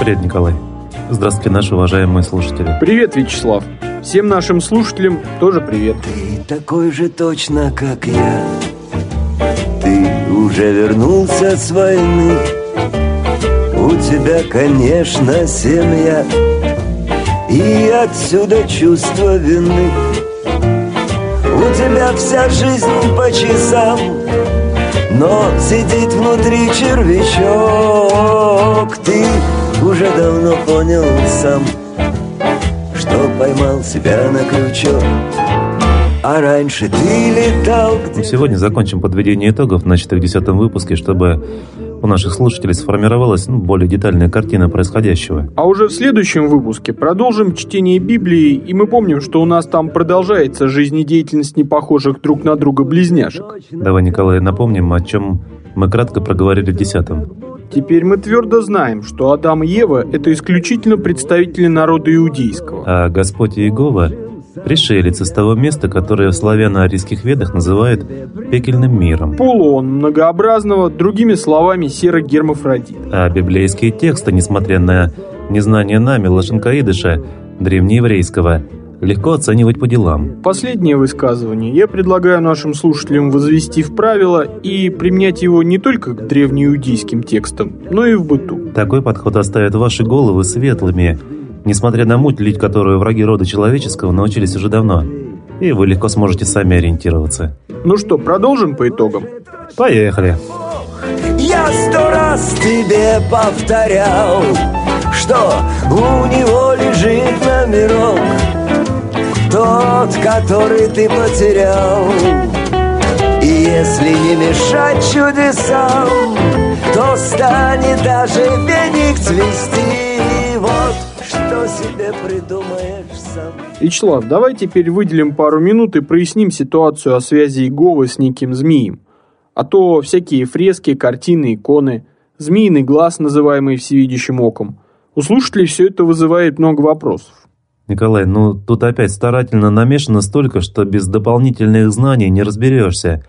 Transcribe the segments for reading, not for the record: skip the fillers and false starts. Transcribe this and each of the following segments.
Привет, Николай. Здравствуйте, наши уважаемые слушатели. Привет, Вячеслав. Всем нашим слушателям тоже привет. Ты такой же точно, как я. Ты уже вернулся с войны. У тебя, конечно, семья. И отсюда чувство вины. У тебя вся жизнь по часам, но сидит внутри червячок. Ты уже давно понял сам, что поймал себя на крючок. А раньше ты летал где... Сегодня закончим подведение итогов, начатых в 10-м выпуске, чтобы у наших слушателей сформировалась более детальная картина происходящего. А уже в следующем выпуске продолжим чтение Библии, и мы помним, что у нас там продолжается жизнедеятельность непохожих друг на друга близняшек. Давай, Николай, напомним, о чем мы кратко проговорили в 10-м. Теперь мы твердо знаем, что Адам и Ева – это исключительно представители народа иудейского. А Господь Иегова – пришелец из того места, которое в славяно-арийских ведах называют пекельным миром. Полон многообразного, другими словами, серо-гермафродит. А библейские тексты, несмотря на незнание нами лошенкоидыша древнееврейского, легко оценивать по делам. Последнее высказывание я предлагаю нашим слушателям возвести в правило и применять его не только к древнеиудейским текстам, но и в быту. Такой подход оставит ваши головы светлыми, несмотря на муть, лить которую враги рода человеческого научились уже давно. И вы легко сможете сами ориентироваться. Ну что, продолжим по итогам? Поехали! Я 100 раз тебе повторял, что у него лежит номерок, тот, который ты потерял. И если не мешать чудесам, то станет даже веник цвести. Вот что себе придумаешь сам. Вячеслав, давай теперь выделим пару минут и проясним ситуацию о связи Иеговы с неким змеем. А то всякие фрески, картины, иконы, змеиный глаз, называемый всевидящим оком. У слушателей все это вызывает много вопросов. Николай, тут опять старательно намешано столько, что без дополнительных знаний не разберешься.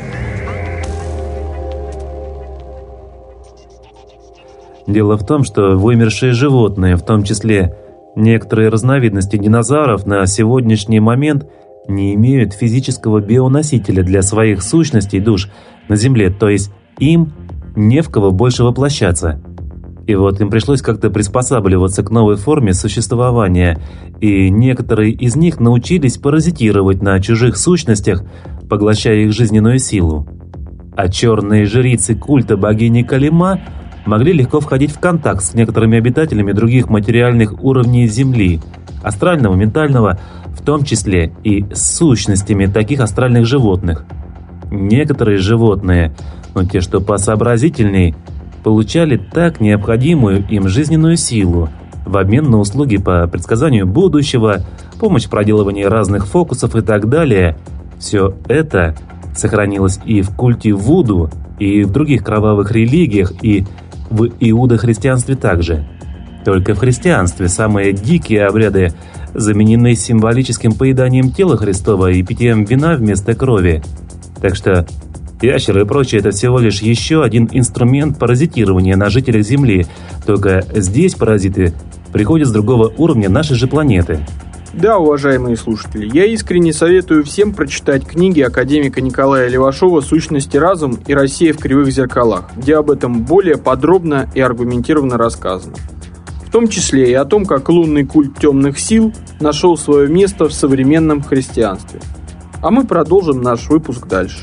Дело в том, что вымершие животные, в том числе некоторые разновидности динозавров, на сегодняшний момент не имеют физического бионосителя для своих сущностей душ на Земле, то есть им не в кого больше воплощаться. И вот им пришлось как-то приспосабливаться к новой форме существования, и некоторые из них научились паразитировать на чужих сущностях, поглощая их жизненную силу. А черные жрицы культа богини Калима могли легко входить в контакт с некоторыми обитателями других материальных уровней Земли, астрального, ментального, в том числе и с сущностями таких астральных животных. Некоторые животные, те, что посообразительней, получали так необходимую им жизненную силу в обмен на услуги по предсказанию будущего, помощь в проделывании разных фокусов и так далее. Все это сохранилось и в культе Вуду, и в других кровавых религиях, и в иудохристианстве также. Только в христианстве самые дикие обряды заменены символическим поеданием тела Христова и питьем вина вместо крови. Так что ящеры и прочее – это всего лишь еще один инструмент паразитирования на жителях Земли, только здесь паразиты приходят с другого уровня нашей же планеты. Да, уважаемые слушатели, я искренне советую всем прочитать книги академика Николая Левашова «Сущность и разум» и «Россия в кривых зеркалах», где об этом более подробно и аргументированно рассказано. В том числе и о том, как лунный культ темных сил нашел свое место в современном христианстве. А мы продолжим наш выпуск дальше.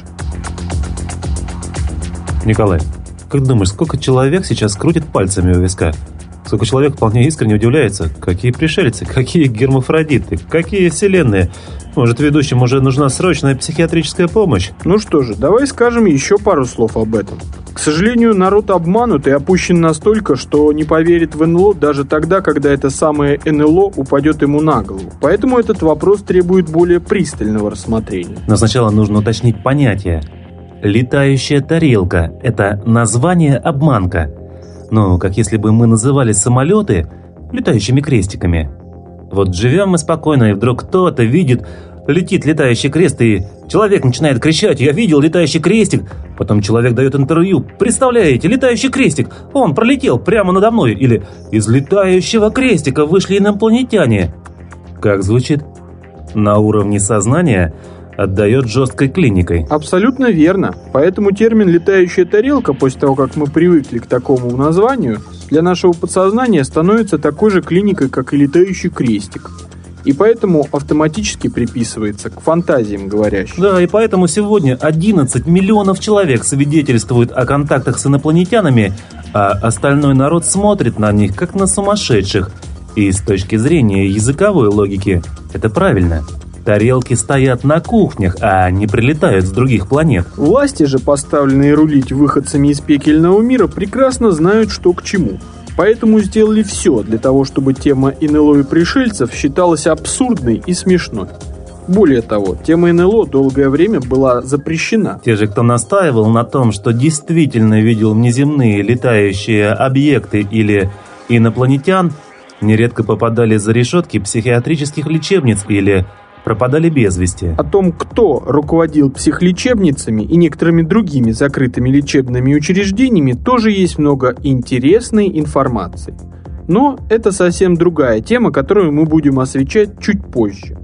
Николай, как думаешь, сколько человек сейчас крутит пальцами у виска? Сколько человек вполне искренне удивляется, какие пришельцы, какие гермафродиты, какие вселенные. Может, ведущим уже нужна срочная психиатрическая помощь? Ну что же, давай скажем еще пару слов об этом. К сожалению, народ обманут и опущен настолько, что не поверит в НЛО даже тогда, когда это самое НЛО упадет ему на голову. Поэтому этот вопрос требует более пристального рассмотрения. Но сначала нужно уточнить понятие. Летающая тарелка – это название обманка. Как если бы мы называли самолеты летающими крестиками. Вот живем мы спокойно, и вдруг кто-то видит летит летающий крест, и человек начинает кричать: «Я видел летающий крестик!» Потом человек дает интервью: «Представляете, летающий крестик, он пролетел прямо надо мной!» Или «Из летающего крестика вышли инопланетяне!» Как звучит? На уровне сознания отдает жесткой клиникой. Абсолютно верно. Поэтому термин «летающая тарелка», после того, как мы привыкли к такому названию, для нашего подсознания становится такой же клиникой, как и летающий крестик. И поэтому автоматически приписывается к фантазиям говорящим. Да, и поэтому сегодня 11 миллионов человек свидетельствуют о контактах с инопланетянами, а остальной народ смотрит на них как на сумасшедших. И с точки зрения языковой логики это правильно. Тарелки стоят на кухнях, а не прилетают с других планет. Власти же, поставленные рулить выходцами из пекельного мира, прекрасно знают, что к чему. Поэтому сделали все для того, чтобы тема НЛО и пришельцев считалась абсурдной и смешной. Более того, тема НЛО долгое время была запрещена. Те же, кто настаивал на том, что действительно видел внеземные летающие объекты или инопланетян, нередко попадали за решетки психиатрических лечебниц или пропадали без вести. О том, кто руководил психлечебницами и некоторыми другими закрытыми лечебными учреждениями, тоже есть много интересной информации. Но это совсем другая тема, которую мы будем освещать чуть позже.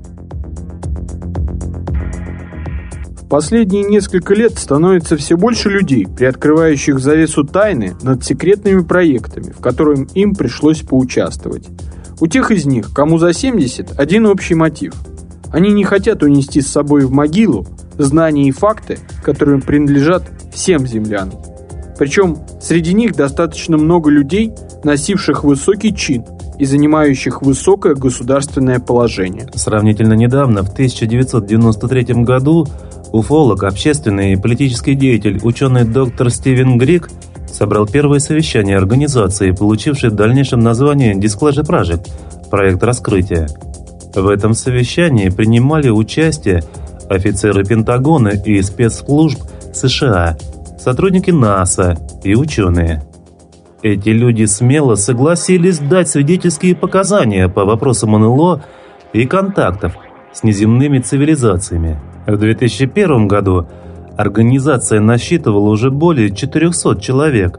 В последние несколько лет становится все больше людей, приоткрывающих завесу тайны над секретными проектами, в которых им пришлось поучаствовать. У тех из них, кому за 70, один общий мотив. Они не хотят унести с собой в могилу знания и факты, которые принадлежат всем землянам. Причем среди них достаточно много людей, носивших высокий чин и занимающих высокое государственное положение. Сравнительно недавно, в 1993 году, уфолог, общественный и политический деятель, ученый доктор Стивен Грик собрал первое совещание организации, получившей в дальнейшем название Disclosure Project – проект раскрытия. В этом совещании принимали участие офицеры Пентагона и спецслужб США, сотрудники НАСА и ученые. Эти люди смело согласились дать свидетельские показания по вопросам НЛО и контактов с неземными цивилизациями. В 2001 году организация насчитывала уже более 400 человек.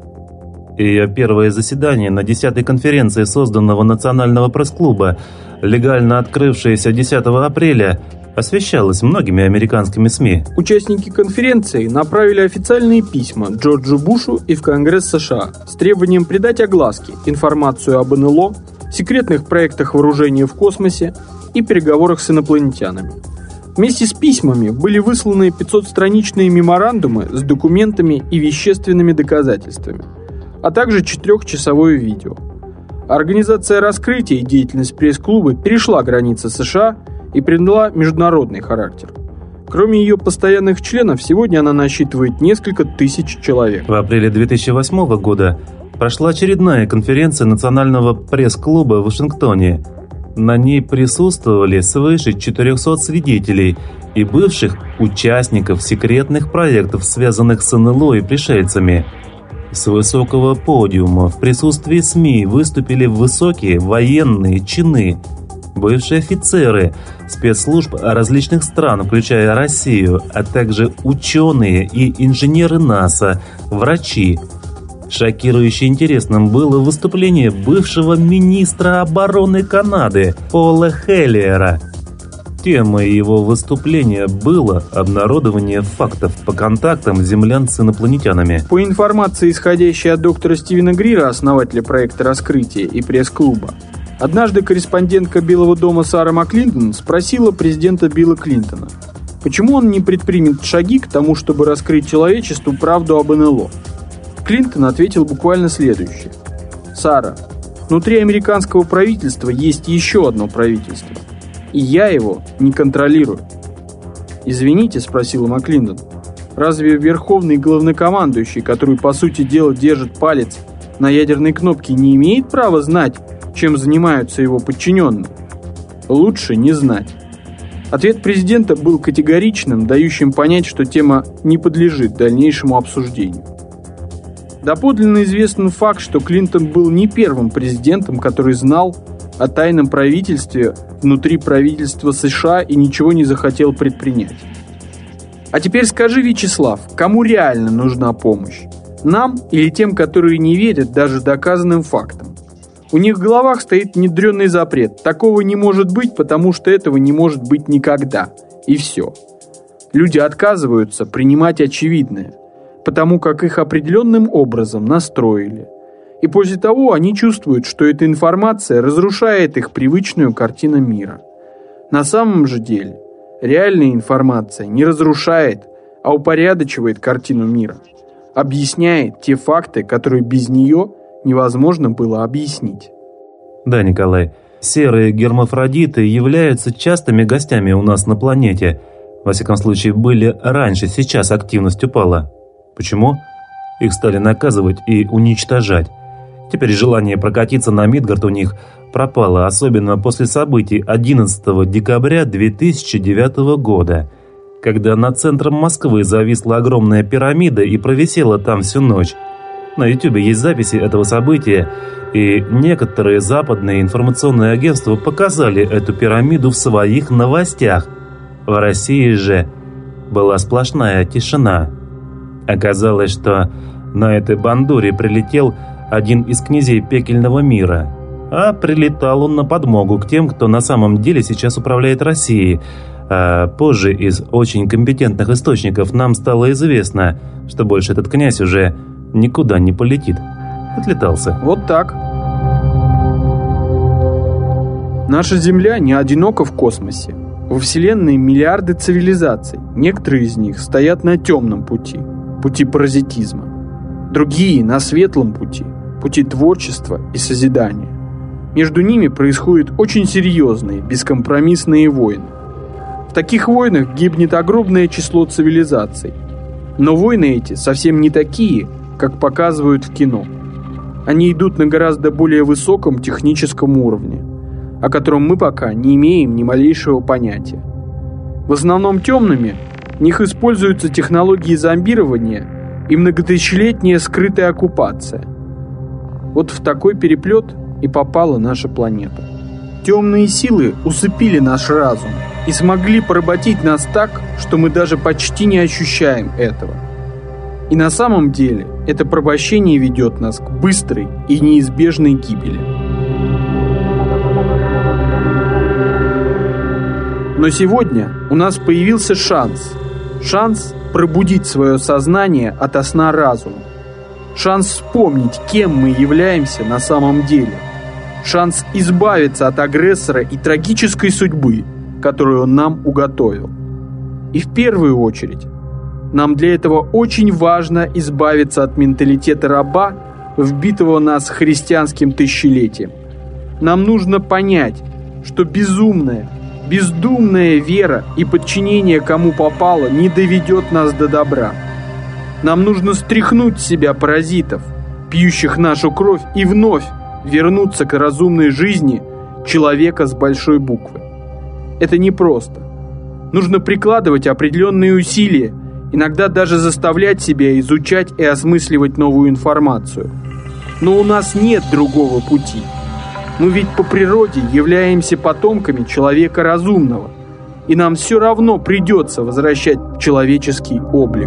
Ее первое заседание на 10-й конференции созданного Национального пресс-клуба, легально открывшееся 10 апреля, освещалось многими американскими СМИ. Участники конференции направили официальные письма Джорджу Бушу и в Конгресс США с требованием придать огласке информацию об НЛО, секретных проектах вооружения в космосе и переговорах с инопланетянами. Вместе с письмами были высланы 500-страничные меморандумы с документами и вещественными доказательствами, а также 4-часовое видео. Организация раскрытия и деятельность пресс-клуба перешла границы США и приняла международный характер. Кроме ее постоянных членов, сегодня она насчитывает несколько тысяч человек. В апреле 2008 года прошла очередная конференция Национального пресс-клуба в Вашингтоне. На ней присутствовали свыше 400 свидетелей и бывших участников секретных проектов, связанных с НЛО и пришельцами. С высокого подиума в присутствии СМИ выступили высокие военные чины, бывшие офицеры спецслужб различных стран, включая Россию, а также ученые и инженеры НАСА, врачи. Шокирующе интересным было выступление бывшего министра обороны Канады Пола Хеллиера. Темой его выступления было обнародование фактов по контактам землян с инопланетянами. По информации, исходящей от доктора Стивена Грира, основателя проекта раскрытия и пресс-клуба, однажды корреспондентка Белого дома Сара Маклинтон спросила президента Билла Клинтона, почему он не предпримет шаги к тому, чтобы раскрыть человечеству правду об НЛО. Клинтон ответил буквально следующее. «Сара, внутри американского правительства есть еще одно правительство, и я его не контролирую». «Извините», — спросила Маклинтон, «разве верховный главнокомандующий, который по сути дела держит палец на ядерной кнопке, не имеет права знать, чем занимаются его подчиненные? Лучше не знать». Ответ президента был категоричным, дающим понять, что тема не подлежит дальнейшему обсуждению. Доподлинно известен факт, что Клинтон был не первым президентом, который знал о тайном правительстве внутри правительства США и ничего не захотел предпринять. А теперь скажи, Вячеслав, кому реально нужна помощь? Нам или тем, которые не верят даже доказанным фактам? У них в головах стоит внедренный запрет. Такого не может быть, потому что этого не может быть никогда. И все. Люди отказываются принимать очевидное, потому как их определенным образом настроили. И после того они чувствуют, что эта информация разрушает их привычную картину мира. На самом же деле, реальная информация не разрушает, а упорядочивает картину мира. Объясняет те факты, которые без нее невозможно было объяснить. Да, Николай, серые гермафродиты являются частыми гостями у нас на планете. Во всяком случае, были раньше, сейчас активность упала. Почему? Их стали наказывать и уничтожать. Теперь желание прокатиться на Мидгард у них пропало, особенно после событий 11 декабря 2009 года, когда над центром Москвы зависла огромная пирамида и провисела там всю ночь. На YouTube есть записи этого события, и некоторые западные информационные агентства показали эту пирамиду в своих новостях. В России же была сплошная тишина. Оказалось, что на этой бандуре прилетел один из князей пекельного мира, а прилетал он на подмогу к тем, кто на самом деле сейчас управляет Россией. А позже из очень компетентных источников нам стало известно, что больше этот князь уже никуда не полетит. Отлетался. Вот так. Наша Земля не одинока в космосе. Во Вселенной миллиарды цивилизаций. Некоторые из них стоят на темном пути, пути паразитизма. Другие на светлом пути, пути творчества и созидания. Между ними происходят очень серьезные, бескомпромиссные войны. В таких войнах гибнет огромное число цивилизаций. Но войны эти совсем не такие, как показывают в кино. Они идут на гораздо более высоком техническом уровне, о котором мы пока не имеем ни малейшего понятия. В основном темными в них используются технологии зомбирования и многотысячелетняя скрытая оккупация. Вот в такой переплет и попала наша планета. Темные силы усыпили наш разум и смогли поработить нас так, что мы даже почти не ощущаем этого. И на самом деле это порабощение ведет нас к быстрой и неизбежной гибели. Но сегодня у нас появился шанс пробудить свое сознание ото сна разума. Шанс вспомнить, кем мы являемся на самом деле. Шанс избавиться от агрессора и трагической судьбы, которую он нам уготовил. И в первую очередь, нам для этого очень важно избавиться от менталитета раба, вбитого в нас христианским тысячелетием. Нам нужно понять, что безумная, бездумная вера и подчинение кому попало не доведет нас до добра. Нам нужно стряхнуть с себя паразитов, пьющих нашу кровь, и вновь вернуться к разумной жизни человека с большой буквы. Это непросто. Нужно прикладывать определенные усилия, иногда даже заставлять себя изучать и осмысливать новую информацию. Но у нас нет другого пути. Мы ведь по природе являемся потомками человека разумного, и нам все равно придется возвращать человеческий облик.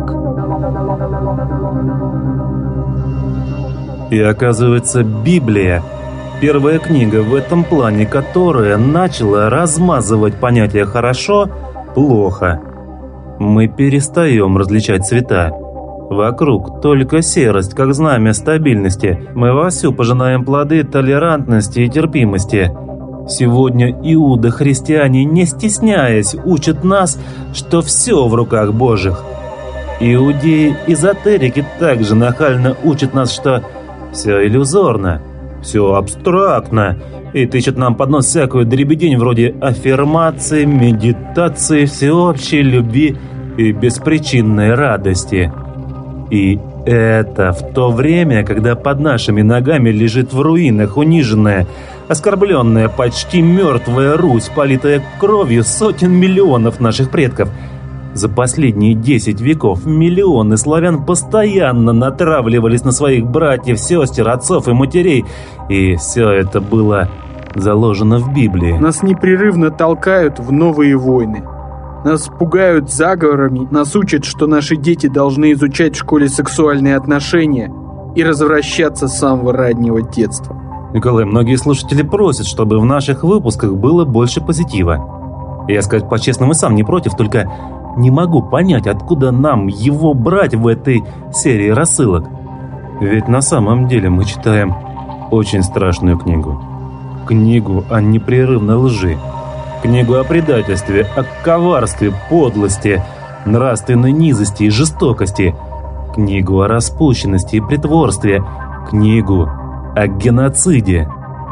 И оказывается, Библия – первая книга в этом плане, которая начала размазывать понятие «хорошо», «плохо». Мы перестаем различать цвета. Вокруг только серость, как знамя стабильности. Мы вовсю пожинаем плоды толерантности и терпимости. Сегодня иудохристиане, не стесняясь, учат нас, что все в руках Божьих. Иудеи-эзотерики также нахально учат нас, что все иллюзорно, все абстрактно, и тычут нам под нос всякую дребедень вроде аффирмации, медитации, всеобщей любви и беспричинной радости. И это в то время, когда под нашими ногами лежит в руинах униженная, оскорбленная, почти мертвая Русь, политая кровью сотен миллионов наших предков. За последние 10 веков миллионы славян постоянно натравливались на своих братьев, сестер, отцов и матерей. И все это было заложено в Библии. Нас непрерывно толкают в новые войны. Нас пугают заговорами, нас учат, что наши дети должны изучать в школе сексуальные отношения и развращаться с самого раннего детства. Николай, многие слушатели просят, чтобы в наших выпусках было больше позитива. Я, сказать по-честному, и сам не против, только не могу понять, откуда нам его брать в этой серии рассылок. Ведь на самом деле мы читаем очень страшную книгу. Книгу о непрерывной лжи. Книгу о предательстве, о коварстве, подлости, нравственной низости и жестокости. Книгу о распущенности и притворстве. Книгу о геноциде.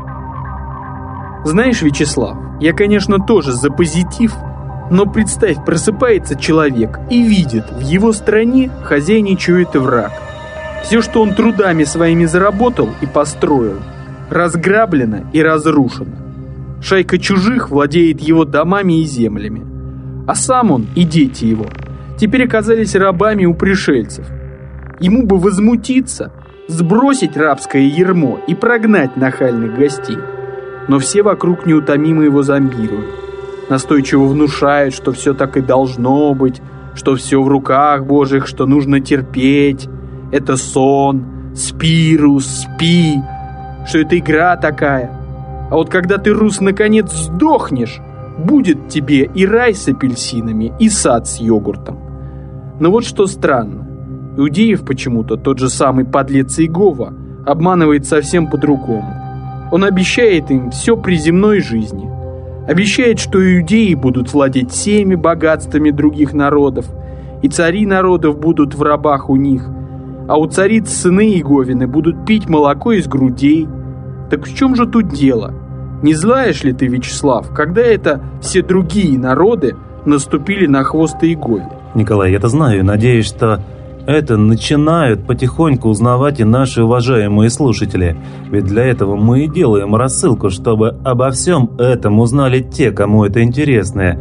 Знаешь, Вячеслав, я, конечно, тоже за позитив, но представь, просыпается человек и видит, в его стране хозяйничает враг. Все, что он трудами своими заработал и построил, разграблено и разрушено. Шайка чужих владеет его домами и землями. А сам он и дети его теперь оказались рабами у пришельцев. Ему бы возмутиться, сбросить рабское ярмо и прогнать нахальных гостей. Но все вокруг неутомимо его зомбируют. Настойчиво внушают, что все так и должно быть, что все в руках Божьих, что нужно терпеть. Это сон, спи, Рус, спи, что это игра такая. А вот когда ты, Рус, наконец сдохнешь, будет тебе и рай с апельсинами, и сад с йогуртом. Но вот что странно. Иудеев почему-то тот же самый подлец Иегова обманывает совсем по-другому. Он обещает им все при земной жизни. Обещает, что иудеи будут владеть всеми богатствами других народов, и цари народов будут в рабах у них, а у цариц сыны Иеговины будут пить молоко из грудей. Так в чем же тут дело? Не знаешь ли ты, Вячеслав, когда это все другие народы наступили на хвост Иегове? Николай, я это знаю и надеюсь, что это начинают потихоньку узнавать и наши уважаемые слушатели. Ведь для этого мы и делаем рассылку, чтобы обо всем этом узнали те, кому это интересно.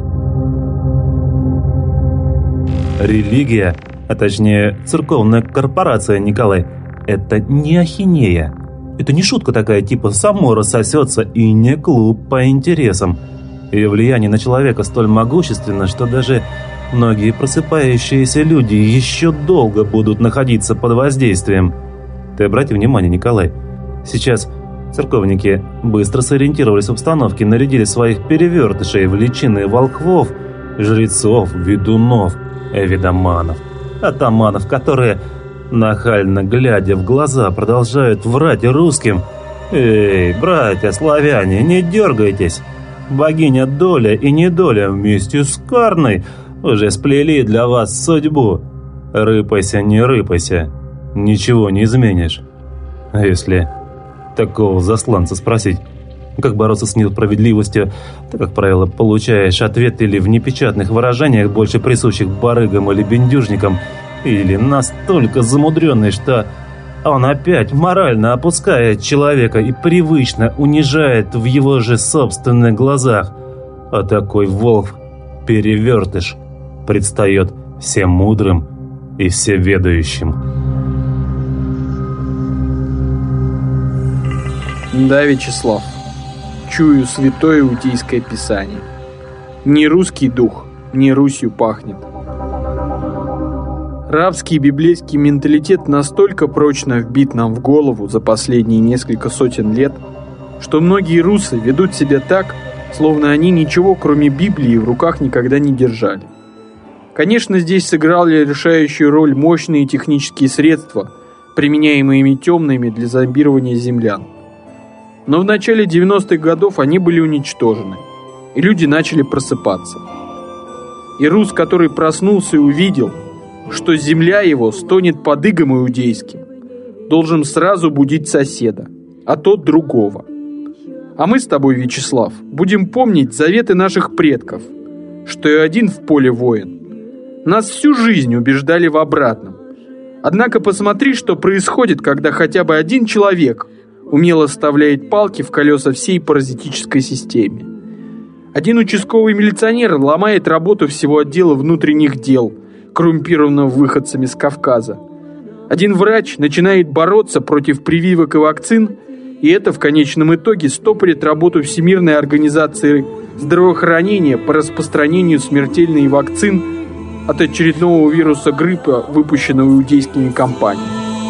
Религия, а точнее церковная корпорация, Николай, это не ахинея. Это не шутка такая, типа само рассосется, и не клуб по интересам. Ее влияние на человека столь могущественно, что даже многие просыпающиеся люди еще долго будут находиться под воздействием. Ты обрати внимание, Николай, сейчас церковники быстро сориентировались в обстановке, нарядили своих перевертышей в личины волхвов, жрецов, ведунов, эвидоманов, атаманов, которые, нахально глядя в глаза, продолжают врать русским. Эй, братья славяне, не дергайтесь! Богиня Доля и Недоля вместе с Карной уже сплели для вас судьбу. Рыпайся, не рыпайся, ничего не изменишь. А если такого засланца спросить, как бороться с несправедливостью, ты, как правило, получаешь ответ или в непечатных выражениях, больше присущих барыгам или бендюжникам, или настолько замудренный, что он опять морально опускает человека и привычно унижает в его же собственных глазах. А такой волк-перевертыш предстает всем мудрым и всеведающим. Да, Вячеслав, чую святое иудейское писание. Не русский дух, не Русью пахнет. Рабский библейский менталитет настолько прочно вбит нам в голову за последние несколько сотен лет, что многие русы ведут себя так, словно они ничего, кроме Библии, в руках никогда не держали. Конечно, здесь сыграли решающую роль мощные технические средства, применяемые темными для зомбирования землян. Но в начале 90-х годов они были уничтожены, и люди начали просыпаться. И рус, который проснулся и увидел, что земля его стонет под игом иудейским, должен сразу будить соседа, а тот другого. А мы с тобой, Вячеслав, будем помнить заветы наших предков, что и один в поле воин. Нас всю жизнь убеждали в обратном. Однако посмотри, что происходит, когда хотя бы один человек умело вставляет палки в колеса всей паразитической системе. Один участковый милиционер ломает работу всего отдела внутренних дел, коррумпированного выходцами с Кавказа. Один врач начинает бороться против прививок и вакцин И это в конечном итоге стопорит работу Всемирной организации здравоохранения по распространению смертельной вакцин от очередного вируса гриппа, выпущенного иудейскими компаниями.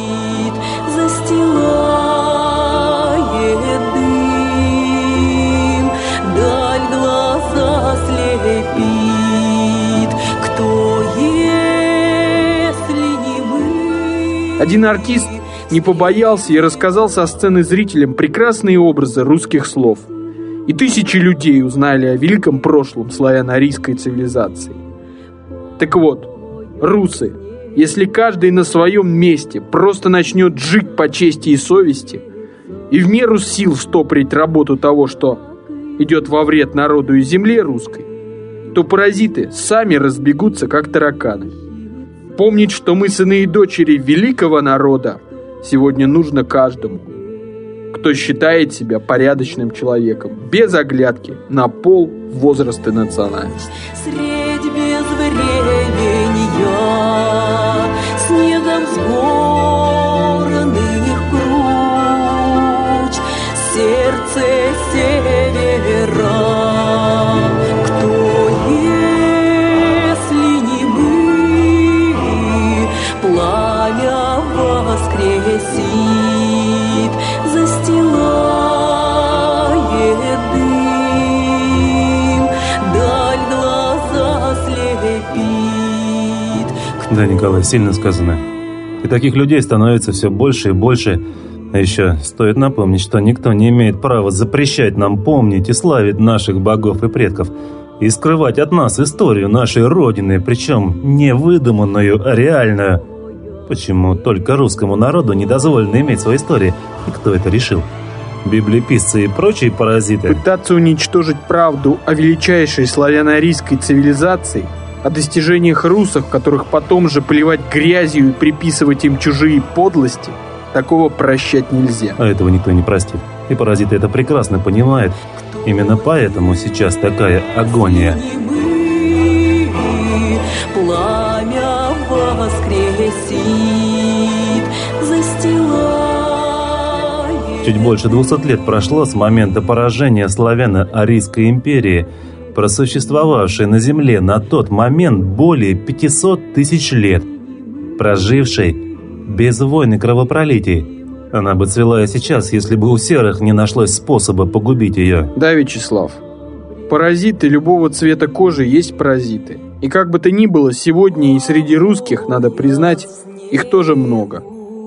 Один артист не побоялся и рассказал со сцены зрителям прекрасные образы русских слов. И тысячи людей узнали о великом прошлом славяно-арийской цивилизации. Так вот, русы, если каждый на своем месте просто начнет жить по чести и совести и в меру сил стопорить работу того, что идет во вред народу и земле русской, то паразиты сами разбегутся, как тараканы. Помнить, что мы сыны и дочери великого народа, сегодня нужно каждому, кто считает себя порядочным человеком, без оглядки на пол, возраст и национальность. Средь безвременья, снегом сгорных круч, сердце севера. Да, Николай, сильно сказано. И таких людей становится все больше и больше. А еще стоит напомнить, что никто не имеет права запрещать нам помнить и славить наших богов и предков, и скрывать от нас историю нашей Родины, причем не выдуманную, а реальную. Почему только русскому народу не дозволено иметь свои истории? И кто это решил? Библиописцы и прочие паразиты? Пытаться уничтожить правду о величайшей славяно-арийской цивилизации, о достижениях русов, которых потом же поливать грязью и приписывать им чужие подлости, такого прощать нельзя. А этого никто не простит. И паразиты это прекрасно понимают. Именно поэтому сейчас такая агония. Пламя воскресит, застилает. Чуть больше 200 лет прошло с момента поражения славяно-арийской империи, просуществовавшей на земле на тот момент более 500 тысяч лет, прожившей без войн и кровопролитий. Она бы цвела и сейчас, если бы у серых не нашлось способа погубить ее. Да, Вячеслав, паразиты любого цвета кожи есть паразиты. И как бы то ни было, сегодня и среди русских, надо признать, их тоже много.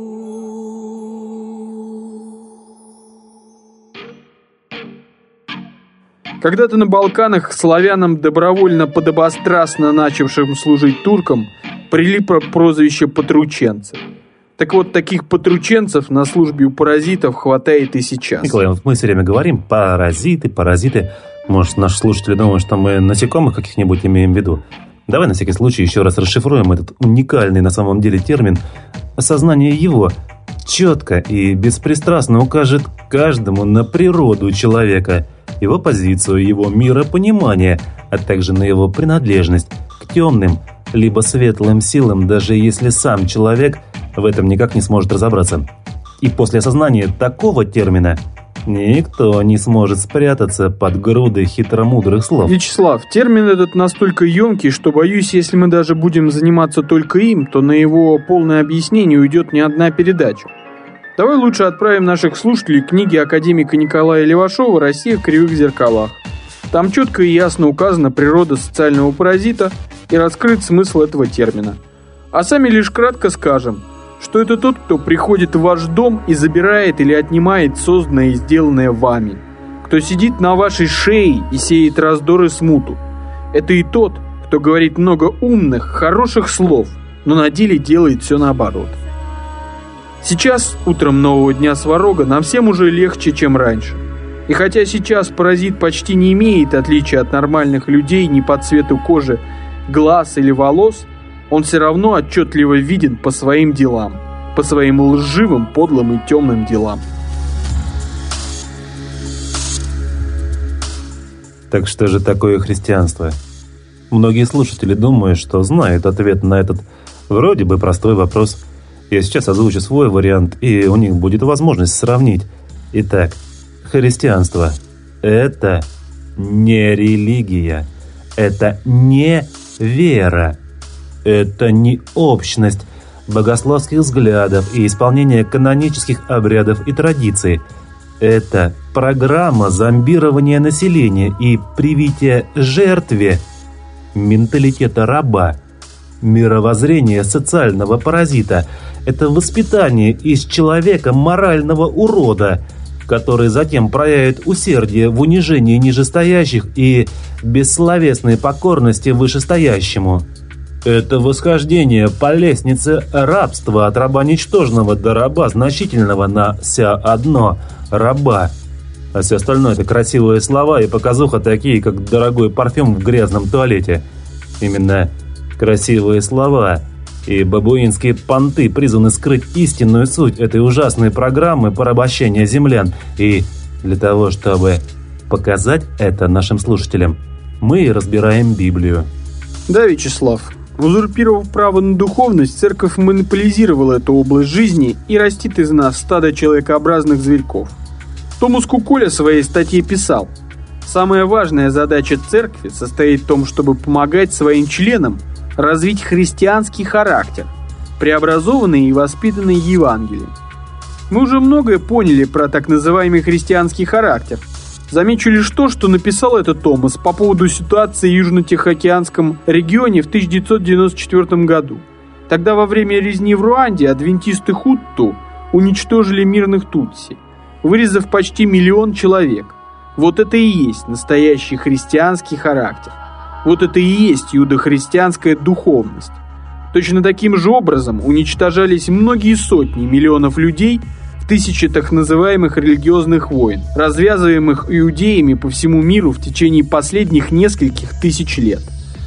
Когда-то на Балканах славянам, добровольно подобострастно начавшим служить туркам, прилипло прозвище «потрученцы». Так вот, таких потрученцев на службе у паразитов хватает и сейчас. Николай, вот мы все время говорим «паразиты, паразиты». Может, наши слушатели думают, что мы насекомых каких-нибудь имеем в виду. Давай на всякий случай еще раз расшифруем этот уникальный на самом деле термин. Осознание его четко и беспристрастно укажет каждому на природу человека, его позицию, его миропонимание, а также на его принадлежность к темным либо светлым силам, даже если сам человек в этом никак не сможет разобраться. И после осознания такого термина никто не сможет спрятаться под грудой хитромудрых слов. Вячеслав, термин этот настолько емкий, что, боюсь, если мы даже будем заниматься только им, то на его полное объяснение уйдет не одна передача. Давай лучше отправим наших слушателей к книге академика Николая Левашова «Россия в кривых зеркалах». Там четко и ясно указана природа социального паразита и раскрыт смысл этого термина. А сами лишь кратко скажем, что это тот, кто приходит в ваш дом и забирает или отнимает созданное и сделанное вами, кто сидит на вашей шее и сеет раздор и смуту. Это и тот, кто говорит много умных, хороших слов, но на деле делает все наоборот. Сейчас, утром нового дня Сварога, нам всем уже легче, чем раньше. И хотя сейчас паразит почти не имеет отличия от нормальных людей ни по цвету кожи, глаз или волос, он все равно отчетливо виден по своим делам, по своим лживым, подлым и темным делам. Так что же такое христианство? Многие слушатели думают, что знают ответ на этот вроде бы простой вопрос. Я сейчас озвучу свой вариант, и у них будет возможность сравнить Итак, христианство – это не религия, это не вера, это не общность богословских взглядов и исполнение канонических обрядов и традиций. Это программа зомбирования населения и привития жертве менталитета раба, мировоззрения социального паразита. Это воспитание из человека морального урода, который затем проявит усердие в унижении нижестоящих и бессловесной покорности вышестоящему. Это восхождение по лестнице рабства от раба ничтожного до раба значительного на ся одно раба. А все остальное – это красивые слова и показуха, такие как дорогой парфюм в грязном туалете. Именно красивые слова и бабуинские понты призваны скрыть истинную суть этой ужасной программы порабощения землян. И для того, чтобы показать это нашим слушателям, мы разбираем Библию. Да, Вячеслав. Узурпировав право на духовность, церковь монополизировала эту область жизни и растит из нас стадо человекообразных зверьков. Томас Куколя в своей статье писал: «Самая важная задача церкви состоит в том, чтобы помогать своим членам развить христианский характер, преобразованный и воспитанный Евангелием». Мы уже многое поняли про так называемый христианский характер. Замечу лишь то, что написал этот Томас по поводу ситуации в Южно-Тихоокеанском регионе в 1994 году. Тогда во время резни в Руанде адвентисты Хутту уничтожили мирных тутси, вырезав почти 1 миллион человек. Вот это и есть настоящий христианский характер. Вот это и есть иудохристианская духовность. Точно таким же образом уничтожались многие сотни миллионов людей в 1000 так называемых религиозных войн, развязываемых иудеями по всему миру в течение последних нескольких тысяч лет.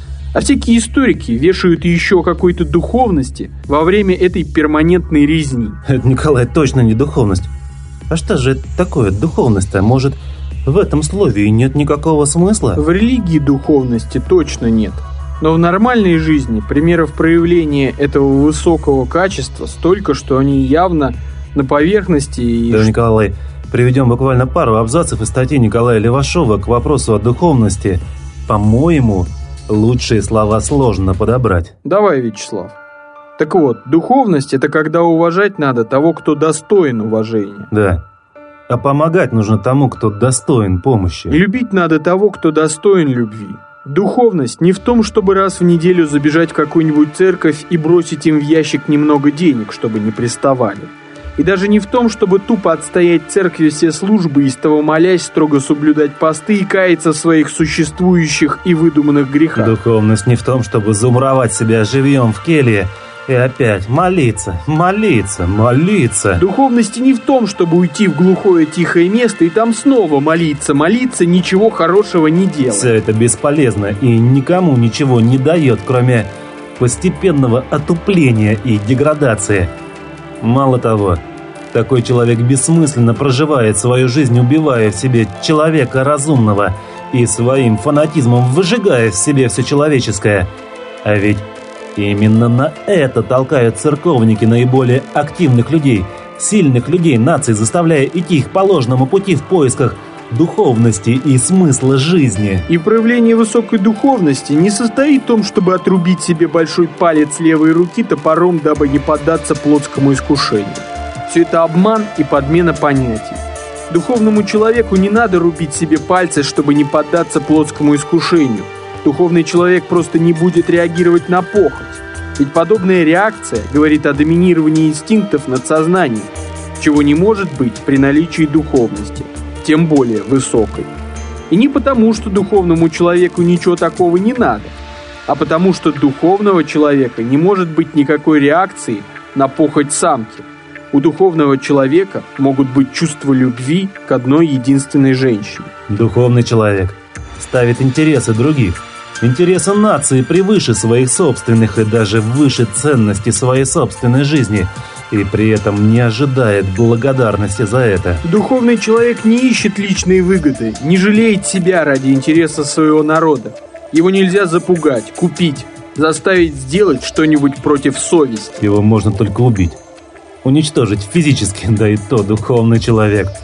А всякие историки вешают еще какой-то духовности во время этой перманентной резни. Это, Николай, точно не духовность. А что же это такое духовность-то? Может, в этом слове и нет никакого смысла? В религии духовности точно нет. Но в нормальной жизни примеров проявления этого высокого качества столько, что они явно на поверхности. И... Да, Николай, приведем буквально пару абзацев из статьи Николая Левашова к вопросу о духовности. По-моему, лучшие слова сложно подобрать. Давай, Вячеслав. Так вот, духовность – это когда уважать надо того, кто достоин уважения. Да. А помогать нужно тому, кто достоин помощи. И любить надо того, кто достоин любви. Духовность не в том, чтобы раз в неделю забежать в какую-нибудь церковь и бросить им в ящик немного денег, чтобы не приставали. И даже не в том, чтобы тупо отстоять в церкви все службы, истово молясь, строго соблюдать посты и каяться в своих существующих и выдуманных грехах. Духовность не в том, чтобы замуровать себя живьем в келье и опять молиться, молиться, молиться. Духовность не в том, чтобы уйти в глухое тихое место и там снова молиться, ничего хорошего не делать. Все это бесполезно и никому ничего не дает, кроме постепенного отупления и деградации. Мало того, такой человек бессмысленно проживает свою жизнь, убивая в себе человека разумного и своим фанатизмом выжигая в себе все человеческое. А ведь именно на это толкают церковники наиболее активных людей, сильных людей наций, заставляя идти их по ложному пути в поисках духовности и смысла жизни. И проявление высокой духовности не состоит в том, чтобы отрубить себе большой палец левой руки топором, дабы не поддаться плотскому искушению. Все это обман и подмена понятий. Духовному человеку не надо рубить себе пальцы, чтобы не поддаться плотскому искушению. Духовный человек просто не будет реагировать на похоть. Ведь подобная реакция говорит о доминировании инстинктов над сознанием, чего не может быть при наличии духовности, тем более высокой. И не потому, что духовному человеку ничего такого не надо, а потому, что духовного человека не может быть никакой реакции на похоть самки. У духовного человека могут быть чувства любви к одной единственной женщине. Духовный человек ставит интересы других, интересы нации превыше своих собственных и даже выше ценности своей собственной жизни, и при этом не ожидает благодарности за это. Духовный человек не ищет личные выгоды, не жалеет себя ради интереса своего народа. Его нельзя запугать, купить, заставить сделать что-нибудь против совести. Его можно только убить, уничтожить физически, да и то духовный человек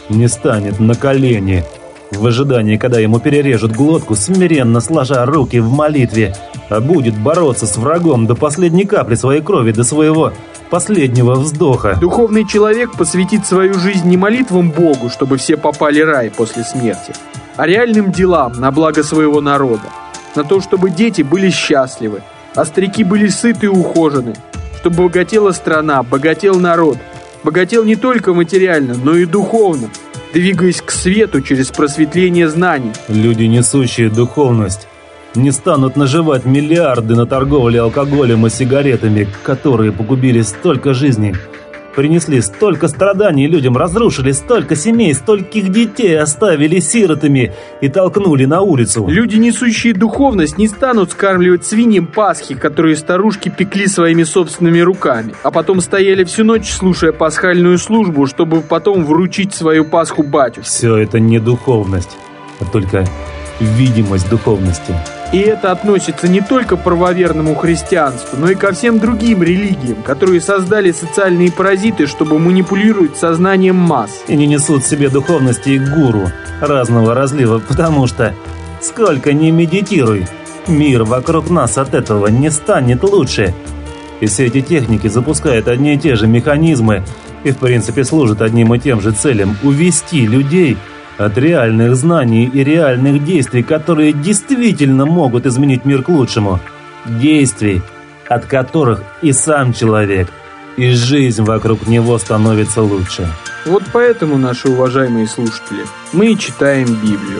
не станет на колени, в ожидании, когда ему перережут глотку, смиренно сложа руки в молитве, а будет бороться с врагом до последней капли своей крови, до своего последнего вздоха. Духовный человек посвятит свою жизнь не молитвам Богу, чтобы все попали в рай после смерти, а реальным делам на благо своего народа, на то, чтобы дети были счастливы, а старики были сыты и ухожены, чтобы богатела страна, богател народ, богател не только материально, но и духовно, двигаясь к свету через просветление знаний. Люди, несущие духовность, не станут наживать миллиарды на торговле алкоголем и сигаретами, которые погубили столько жизней, принесли столько страданий людям, разрушили столько семей, стольких детей оставили сиротами и толкнули на улицу. Люди, несущие духовность, не станут скармливать свиньям пасхи, которые старушки пекли своими собственными руками, а потом стояли всю ночь, слушая пасхальную службу, чтобы потом вручить свою пасху батюшке. Все это не духовность, а только видимость духовности. И это относится не только к правоверному христианству, но и ко всем другим религиям, которые создали социальные паразиты, чтобы манипулировать сознанием масс. И не несут в себе духовности и гуру разного разлива, потому что, сколько ни медитируй, мир вокруг нас от этого не станет лучше. И все эти техники запускают одни и те же механизмы и в принципе служат одним и тем же целям – увести людей от реальных знаний и реальных действий, которые действительно могут изменить мир к лучшему. Действий, от которых и сам человек, и жизнь вокруг него становится лучше. Вот поэтому, наши уважаемые слушатели, мы и читаем Библию.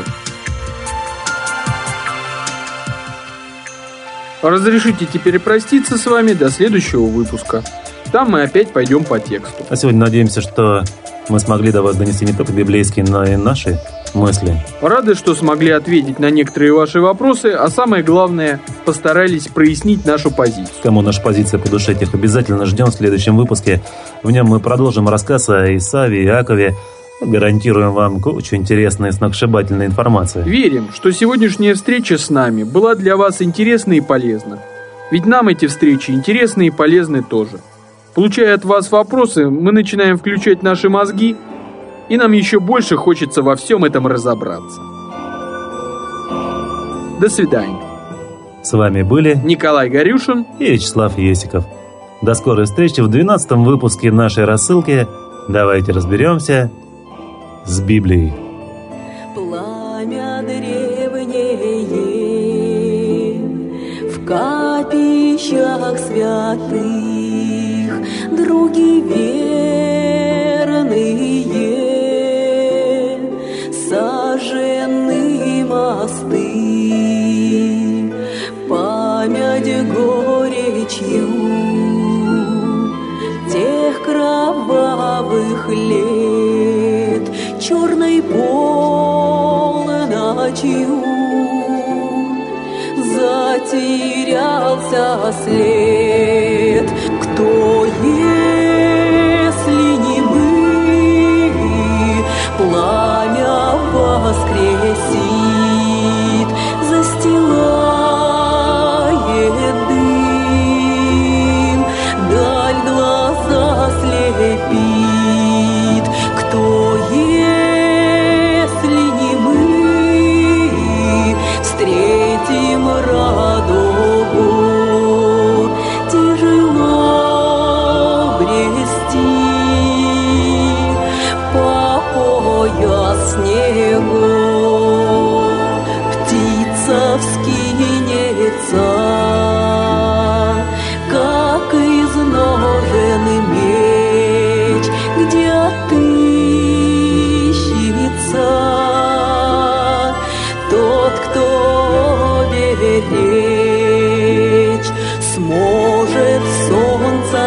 Разрешите теперь проститься с вами до следующего выпуска. Там мы опять пойдем по тексту. А сегодня надеемся, что мы смогли до вас донести не только библейские, но и наши мысли. Рады, что смогли ответить на некоторые ваши вопросы, а самое главное, постарались прояснить нашу позицию. Кому наша позиция по душе, тех обязательно ждем в следующем выпуске. В нем мы продолжим рассказ о Исаве и Иакове. Гарантируем вам кучу интересной и сногсшибательной информации. Верим, что сегодняшняя встреча с нами была для вас интересна и полезна. Ведь нам эти встречи интересны и полезны тоже. Получая от вас вопросы, мы начинаем включать наши мозги, и нам еще больше хочется во всем этом разобраться. До свидания. С вами были Николай Горюшин и Вячеслав Есиков. До скорой встречи в 12-м выпуске нашей рассылки. Давайте разберемся с Библией. Пламя древнее в капищах святых, други верные, сожжены мосты, память горечью тех кровавых лет, черной полночью затерялся след. Кто, если не мы, пламя воскресит, застилает дым, даль глаза слепит. Кто, если не мы, встретим радугу, тяжело брести по пояс снегу. Птица вскинется, как из ножен меч, где отыщется тот, кто беречь сможет солнца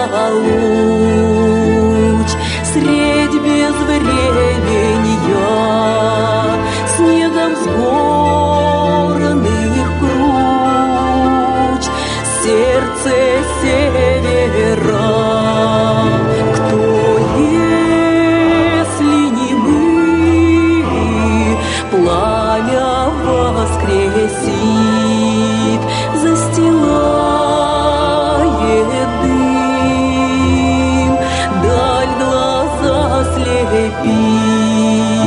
луч средь безвременья, снегом с горных круч, сердце севера. Кто, если не мы, пламя воскресит, застилает дым, даль глаза слепит.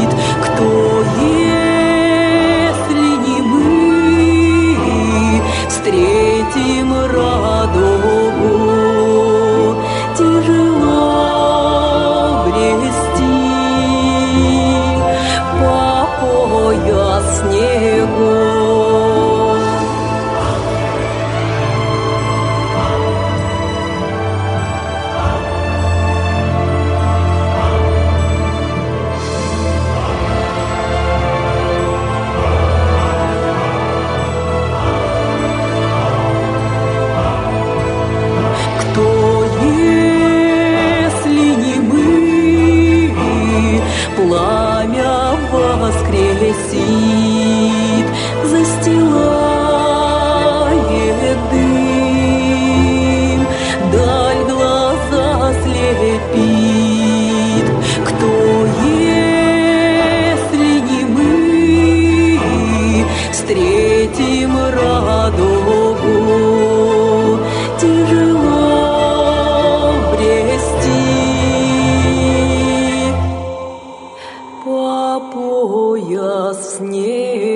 по пояс снег.